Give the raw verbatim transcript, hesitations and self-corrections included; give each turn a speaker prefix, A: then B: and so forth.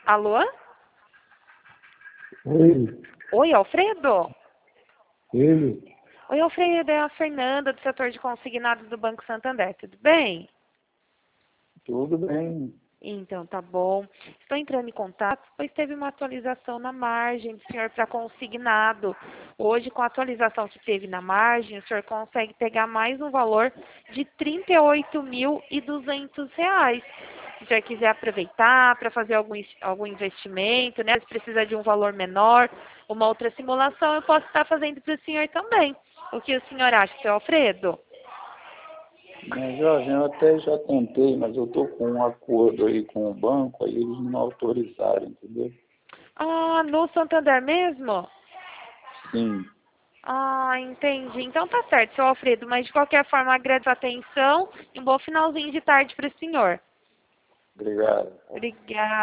A: Alô?
B: Oi,
A: Oi, Alfredo?
B: ele.
A: Oi, Alfredo, é a Fernanda do setor de consignados do Banco Santander, tudo bem?
B: Tudo bem.
A: Então, tá bom. Estou entrando em contato, pois teve uma atualização na margem do senhor para consignado. Hoje, com a atualização que teve na margem, o senhor consegue pegar mais um valor de trinta e oito mil e duzentos reais. Se o senhor quiser aproveitar para fazer algum, ins- algum investimento, né? Se precisa de um valor menor, uma outra simulação, eu posso estar fazendo para o senhor também. O que o senhor acha, seu Alfredo?
B: Mas, Jorge, eu até já tentei, mas eu tô com um acordo aí com o banco, aí eles não autorizaram, entendeu?
A: Ah, no Santander mesmo?
B: Sim,
A: Ah, entendi. Então tá certo, seu Alfredo, mas de qualquer forma agradeço a atenção e um bom finalzinho de tarde para o senhor.
B: obrigado.
A: Obrigada.